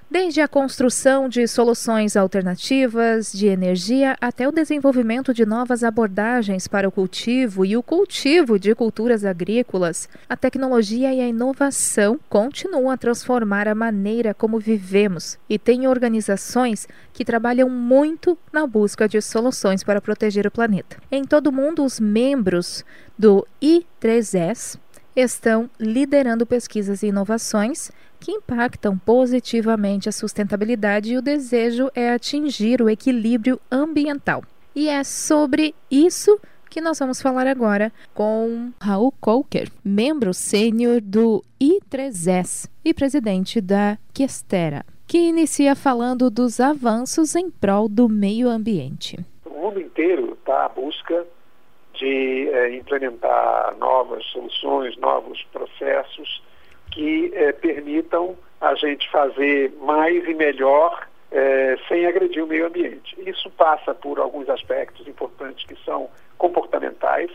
Desde a construção de soluções alternativas de energia até o desenvolvimento de novas abordagens para o cultivo e o cultivo de culturas agrícolas, a tecnologia e a inovação continuam a transformar a maneira como vivemos e tem organizações que trabalham muito na busca de soluções para proteger o planeta. Em todo o mundo, os membros do I3S estão liderando pesquisas e inovações que impactam positivamente a sustentabilidade e o desejo é atingir o equilíbrio ambiental. E é sobre isso que nós vamos falar agora com Raul Coker, membro sênior do I3S e presidente da Questera, que inicia falando dos avanços em prol do meio ambiente. O mundo inteiro está à busca de implementar novas soluções, novos processos que permitam a gente fazer mais e melhor sem agredir o meio ambiente. Isso passa por alguns aspectos importantes que são comportamentais.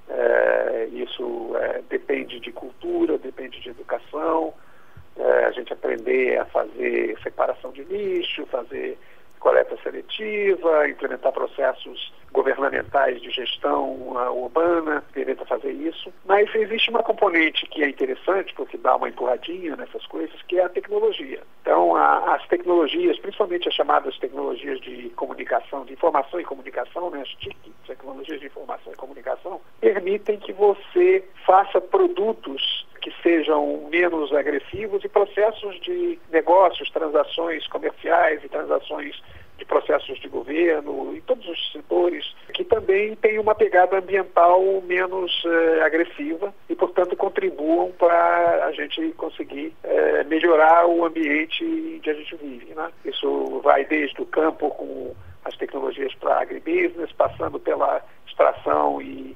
Isso depende de cultura, depende de educação, a gente aprender a fazer separação de lixo, fazer coleta seletiva, implementar processos governamentais de gestão urbana, permita fazer isso. Mas existe uma componente que é interessante, porque dá uma empurradinha nessas coisas, que é a tecnologia. Então, as tecnologias, principalmente as chamadas tecnologias de comunicação, de informação e comunicação, né, as TIC, tecnologias de informação e comunicação, permitem que você faça produtos que sejam menos agressivos e processos de negócios, transações comerciais e transações de processos de governo e todos os setores que também têm uma pegada ambiental menos agressiva e, portanto, contribuam para a gente conseguir melhorar o ambiente em que a gente vive, né? Isso vai desde o campo com as tecnologias para agribusiness, passando pela extração e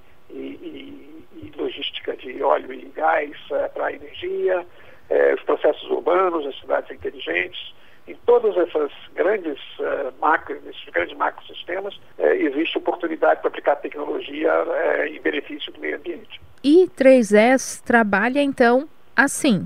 logística de óleo e gás para a energia, os processos urbanos, as cidades inteligentes. Em todas essas grandes esses grandes macrosistemas, existe oportunidade para aplicar tecnologia em benefício do meio ambiente. I3S trabalha, então, assim?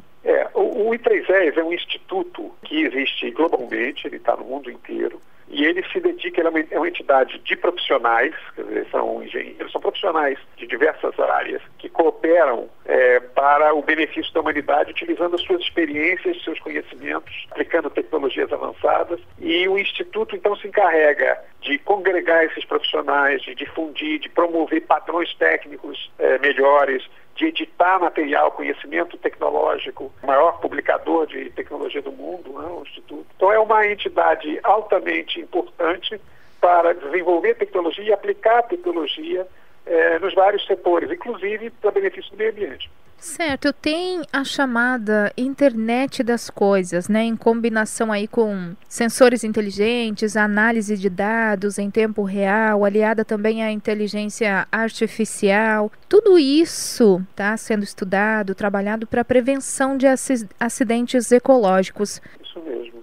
O I3S é um instituto que existe globalmente, ele está no mundo inteiro, e ele se dedica, ele é uma entidade de profissionais, quer dizer, são engenheiros, são profissionais de diversas áreas que cooperam para o benefício da humanidade, utilizando as suas experiências, seus conhecimentos, aplicando tecnologias avançadas. E o Instituto, então, se encarrega de congregar esses profissionais, de difundir, de promover padrões técnicos melhores, de editar material, conhecimento tecnológico, o maior publicador de tecnologia do mundo, né, o Instituto. Então é uma entidade altamente importante para desenvolver tecnologia e aplicar a tecnologia nos vários setores, inclusive para benefício do meio ambiente. Certo, tem a chamada internet das coisas, né, em combinação aí com sensores inteligentes, análise de dados em tempo real, aliada também à inteligência artificial. Tudo isso está sendo estudado, trabalhado para a prevenção de acidentes ecológicos. Isso mesmo.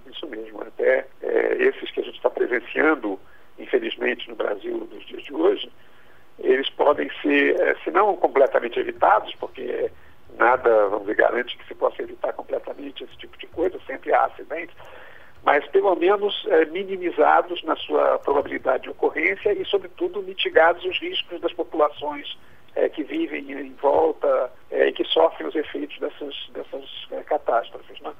Até esses que a gente está presenciando, infelizmente, no Brasil nos dias de hoje, eles podem ser, se não completamente evitados, porque nada, vamos dizer, garante que se possa evitar completamente esse tipo de coisa, sempre há acidentes, mas pelo menos minimizados na sua probabilidade de ocorrência e, sobretudo, mitigados os riscos das populações que vivem em volta e que sofrem os efeitos dessas catástrofes, né?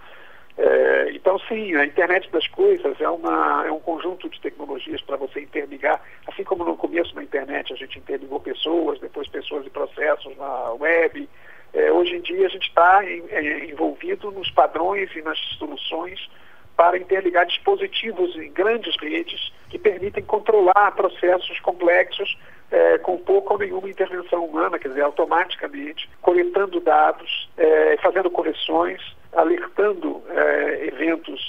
Então, sim, a internet das coisas é um conjunto de tecnologias para você interligar, assim como no começo da internet a gente interligou pessoas, depois pessoas e processos na web. Hoje em dia a gente está envolvido nos padrões e nas soluções para interligar dispositivos em grandes redes que permitem controlar processos complexos com pouca ou nenhuma intervenção humana, quer dizer, automaticamente, coletando dados, fazendo correções, alertando eventos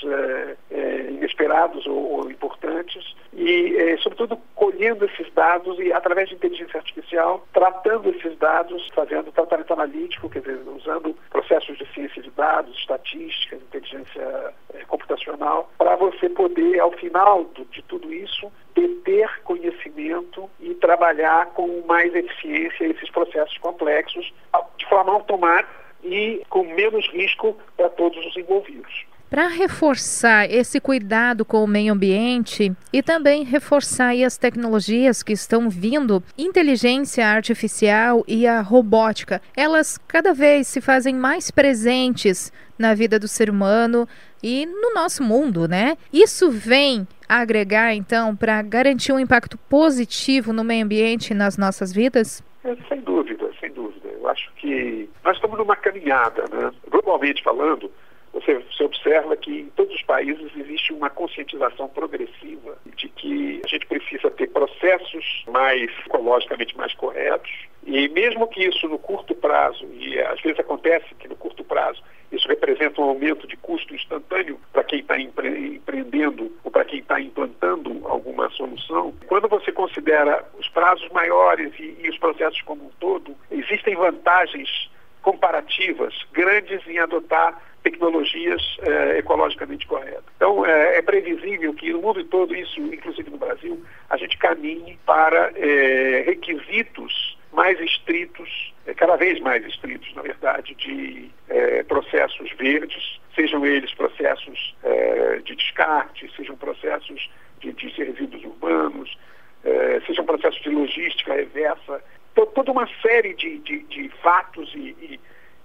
inesperados ou importantes e, sobretudo, colhendo esses dados e, através de inteligência artificial, tratando esses dados, fazendo tratamento analítico, quer dizer, usando processos de ciência de dados, estatística, inteligência computacional, para você poder, ao final de tudo isso, ter conhecimento e trabalhar com mais eficiência esses processos complexos de forma automática e com menos risco para todos os envolvidos. Para reforçar esse cuidado com o meio ambiente e também reforçar aí as tecnologias que estão vindo, inteligência artificial e a robótica, elas cada vez se fazem mais presentes na vida do ser humano e no nosso mundo, né? Isso vem agregar, então, para garantir um impacto positivo no meio ambiente e nas nossas vidas? Sem dúvida, sem dúvida. Eu acho que nós estamos numa caminhada, né? Globalmente falando, você observa que em todos os países existe uma conscientização progressiva de que a gente precisa ter processos mais ecologicamente mais corretos, e mesmo que isso no curto prazo, e às vezes acontece que no curto prazo isso representa um aumento de custo instantâneo para quem está empreendendo ou para quem está implantando alguma solução, quando você considera os prazos maiores e os processos como um todo, existem vantagens comparativas grandes em adotar tecnologias ecologicamente corretas. Então, é previsível que no mundo todo, isso, inclusive no Brasil, a gente caminhe para requisitos mais estritos, cada vez mais estritos, na verdade, de processos verdes, sejam eles processos de descarte, sejam processos de resíduos urbanos, sejam processos de logística reversa, toda uma série de fatos e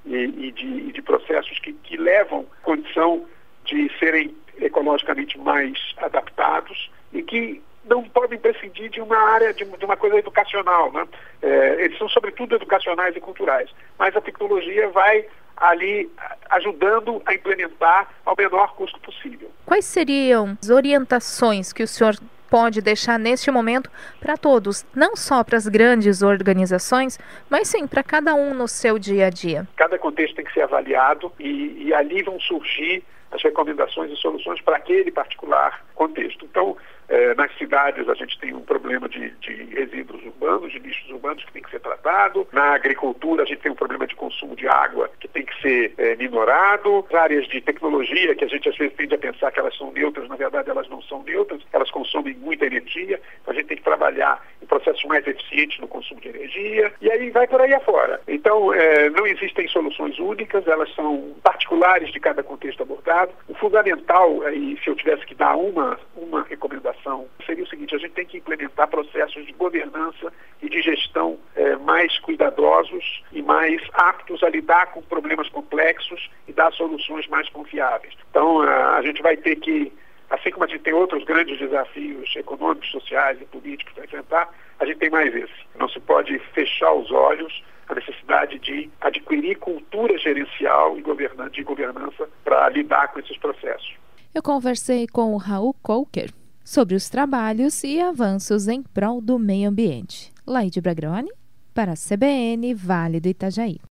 de processos que levam à condição de serem ecologicamente mais adaptados e que não podem prescindir de uma área, de uma coisa educacional, né? Eles são sobretudo educacionais e culturais, mas a tecnologia vai ali ajudando a implementar ao menor custo possível. Quais seriam as orientações que o senhor pode deixar neste momento para todos, não só para as grandes organizações, mas sim para cada um no seu dia a dia? Cada contexto tem que ser avaliado e ali vão surgir as recomendações e soluções para aquele particular contexto. Então, nas cidades a gente tem um problema de resíduos urbanos, de lixos urbanos que tem que ser tratado. Na agricultura a gente tem um problema de consumo de água que tem que ser minorado. As áreas de tecnologia, que a gente às vezes tende a pensar que elas são neutras, na verdade elas não são neutras, elas consomem muita energia, então a gente tem que trabalhar em processos mais eficientes no consumo de energia, e aí vai por aí afora. Então, não existem soluções únicas, elas são particulares de cada contexto abordado. O fundamental, e se eu tivesse que dar uma recomendação, seria o seguinte: a gente tem que implementar processos de governança e de gestão mais cuidadosos e mais aptos a lidar com problemas complexos e dar soluções mais confiáveis. Então, a gente vai ter que, assim como a gente tem outros grandes desafios econômicos, sociais e políticos para enfrentar, a gente tem mais esse. Não se pode fechar os olhos à necessidade de adquirir cultura gerencial e de governança para lidar com esses processos. Eu conversei com o Raul Coker sobre os trabalhos e avanços em prol do meio ambiente. Laide Bragroni, para a CBN Vale do Itajaí.